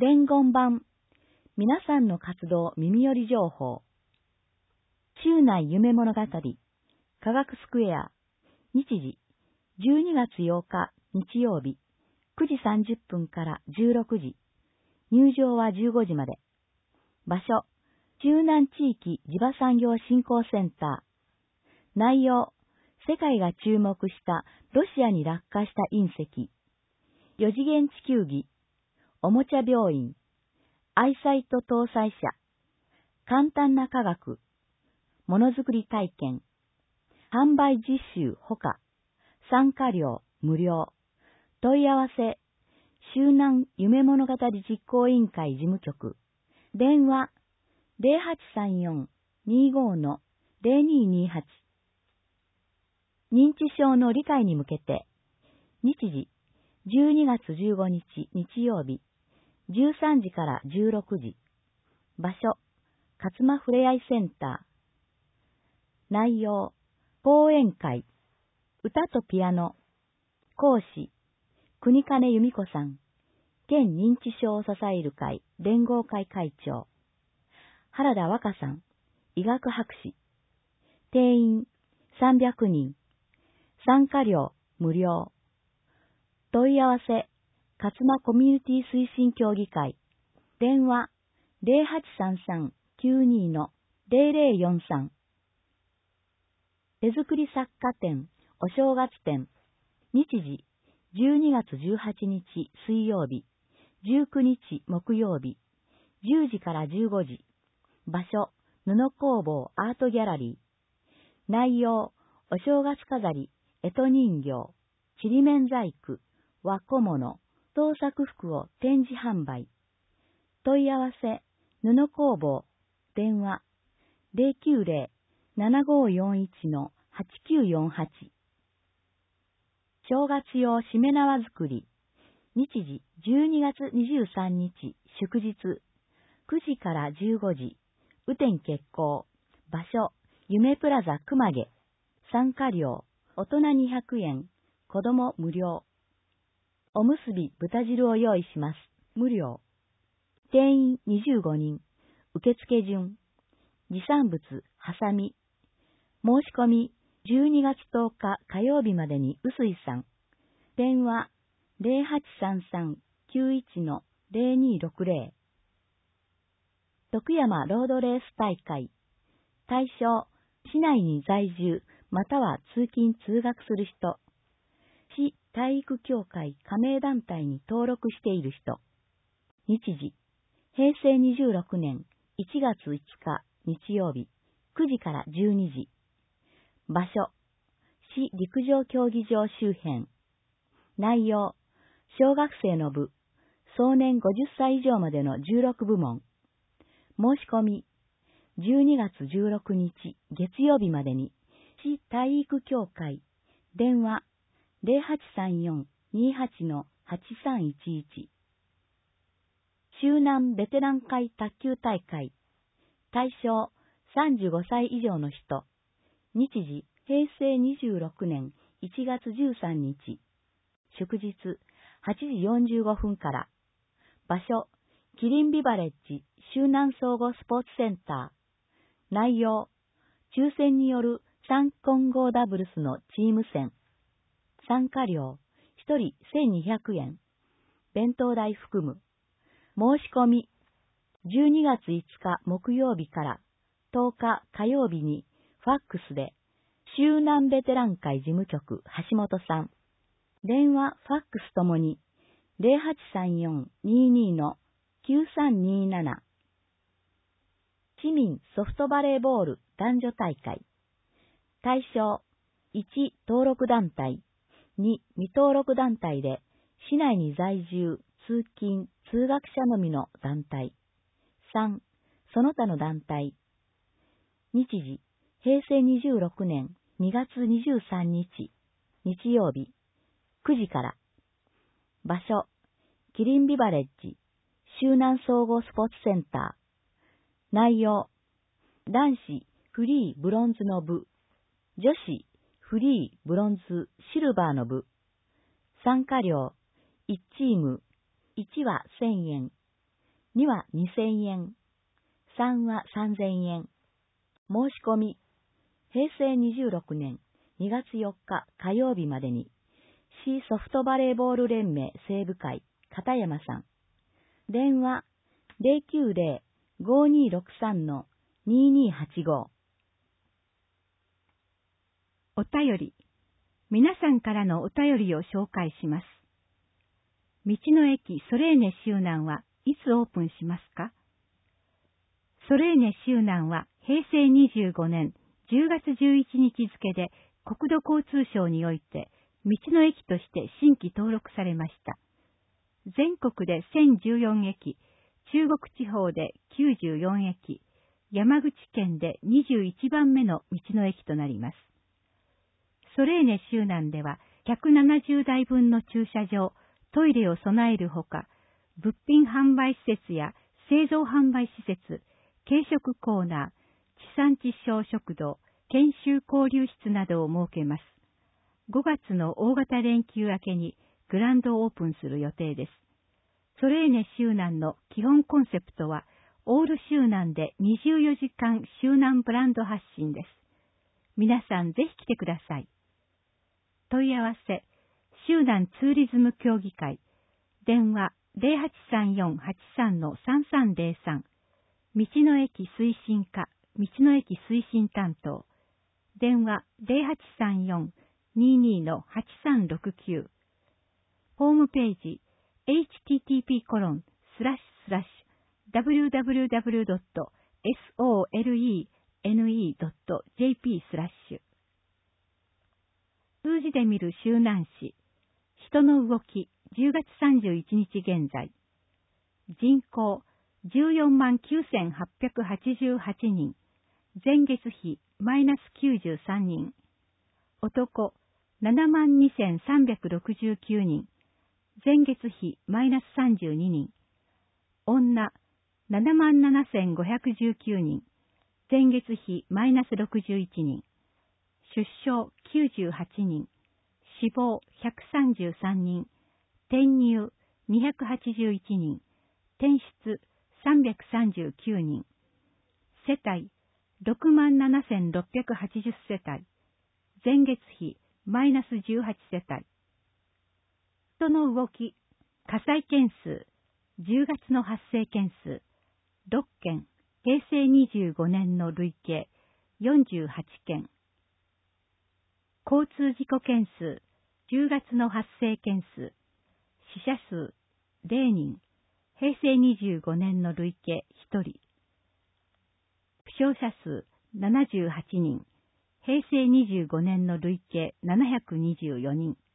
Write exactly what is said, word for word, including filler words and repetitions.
伝言版、皆さんの活動耳寄り情報。州内夢物語、科学スクエア、日時、じゅうにがつようか日曜日、くじさんじゅっぷんからじゅうろくじ、入場はじゅうごじまで。場所、中南地域地場産業振興センター。内容、世界が注目したロシアに落下した隕石。よ次元地球儀、おもちゃ病院、アイサイト搭載車、簡単な科学、ものづくり体験、販売実習ほか、参加料無料、問い合わせ、周南夢物語実行委員会事務局、電話 ゼロはちさんよん にーごー ゼロにーにーはち。認知症の理解に向けて、日時、じゅうにがつじゅうごにち日曜日、じゅうさんじからじゅうろくじ。場所、勝間ふれあいセンター。内容、講演会、歌とピアノ。講師、国金由美子さん。県認知症を支える会連合会会長。原田和歌さん、医学博士。定員さんびゃくにん。参加料無料。問い合わせ、勝間コミュニティ推進協議会。電話ゼロはちさんさん きゅうにー ゼロゼロよんさん。手作り作家展、お正月展。日時、じゅうにがつじゅうはちにち水曜日、じゅうくにち木曜日、じゅうじからじゅうごじ。場所、布工房アートギャラリー。内容、お正月飾り、干支人形、ちりめん細工、和小物、創作服を展示販売。問い合わせ、布工房、電話、ゼロきゅうゼロ ななごーよんいち はちきゅうよんはち。正月用しめ縄作り。日時、じゅうにがつにじゅうさんにち、祝日、くじからじゅうごじ、雨天決行。場所、夢プラザ熊毛。参加料、大人にひゃくえん、子供無料。おむすび豚汁を用意します。無料。定員にじゅうごにん。受付順。持参物、はさみ。申し込み、じゅうにがつとおか火曜日までに臼井さん。電話、ゼロはちさんさん きゅういち ゼロにーろくゼロ。徳山ロードレース大会。対象、市内に在住、または通勤通学する人。市体育協会加盟団体に登録している人。日時、へいせいにじゅうろくねんいちがついつか日曜日、くじからじゅうにじ。場所、市陸上競技場周辺。内容、小学生の部、壮年ごじゅっさい以上までのじゅうろくぶもん。申し込み、じゅうにがつじゅうろくにち月曜日までに、市体育協会、電話、ゼロはちさんよん にーはち はちさんいちいち。周南ベテラン会卓球大会。対象、さんじゅうごさい以上の人。日時、へいせいにじゅうろくねんいちがつじゅうさんにち。祝日、はちじよんじゅうごふんから。場所、キリンビバレッジ周南総合スポーツセンター。内容、抽選によるさん混合ダブルスのチーム戦。参加料、ひとりせんにひゃくえん。弁当代含む。申し込み、じゅうにがついつか木曜日からとおか火曜日にファックスで、周南ベテラン会事務局橋本さん。電話、ファックスともに、ゼロはちさんよん にーにー きゅうさんにーなな。市民ソフトバレーボール男女大会。対象、いち登録団体、に未登録団体で、市内に在住、通勤、通学者のみの団体。さんその他の団体。日時、へいせいにじゅうろくねんにがつにじゅうさんにち、日曜日、くじから。場所、キリンビバレッジ、周南総合スポーツセンター。内容、男子フリーブロンズの部、女子フリーブロンズシルバーの部。参加料、いちチーム、いちはせんえん、 にはにせんえん、さんはさんぜんえん。申し込み、へいせいにじゅうろくねんにがつよっか火曜日までに、市ソフトバレーボール連盟西部会片山さん。電話 ゼロきゅうゼロ ごにろくさん ににはちご。 お便り。皆さんからのお便りを紹介します。道の駅ソレーネ周南はいつオープンしますか？ソレーネ周南はへいせいにじゅうごねんじゅうがつじゅういちにち付で国土交通省において道の駅として新規登録されました。全国でせんじゅうよんえき、中国地方できゅうじゅうよんえき、山口県でにじゅういちばんめの道の駅となります。ソレーネ周南ではひゃくななじゅうだいぶんの駐車場、トイレを備えるほか、物品販売施設や製造販売施設、軽食コーナー、地産地消食堂、研修交流室などを設けます。ごがつの大型連休明けにグランドオープンする予定です。ソレーネ周南の基本コンセプトは、オール周南でにじゅうよじかん周南ブランド発信です。皆さんぜひ来てください。問い合わせ、周南ツーリズム協議会、電話 ゼロはちさんよんはちさんのさんさんゼロさん、道の駅推進課、道の駅推進担当、電話 ゼロはちさんよん ににのはちさんろくきゅう、ホームページ、エイチティーティーピーコロンスラッシュスラッシュダブリューダブリューダブリュードットソレーネドットジェーピー スラッシュ。数字で見る周南市、人の動きじゅうがつさんじゅういちにち現在、人口じゅうよんまんきゅうせんはっぴゃくはちじゅうはちにん、前月比マイナスきゅうじゅうさんにん、男ななまんにせんさんびゃくろくじゅうきゅうにん、前月比マイナスさんじゅうににん、女ななまんななせんごひゃくじゅうきゅうにん、前月比マイナスろくじゅういちにん、出生きゅうじゅうはちにん、死亡ひゃくさんじゅうさんにん、転入にひゃくはちじゅういちにん、転出さんびゃくさんじゅうきゅうにん、世帯ろくまんななせんろっぴゃくはちじゅう世帯、前月比マイナスじゅうはち世帯。人の動き、火災件数、じゅうがつの発生件数、ろっけん、へいせいにじゅうごねんの累計よんじゅうはちけん。交通事故件数、じゅうがつの発生件数、死者数ゼロにん、へいせいにじゅうごねんの累計ひとり。負傷者数ななじゅうはちにん、へいせいにじゅうごねんの累計ななひゃくにじゅうよにん。